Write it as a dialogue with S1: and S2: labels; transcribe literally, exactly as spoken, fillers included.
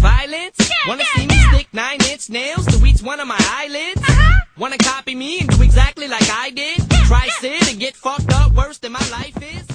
S1: violence?
S2: Yeah,
S1: Wanna
S2: yeah,
S1: see me
S2: yeah.
S1: stick nine-inch nails to each one of my eyelids?
S2: Uh-huh.
S1: Wanna copy me and do exactly like I did?
S2: Yeah,
S1: Try
S2: yeah.
S1: sit and get fucked up worse than my life is?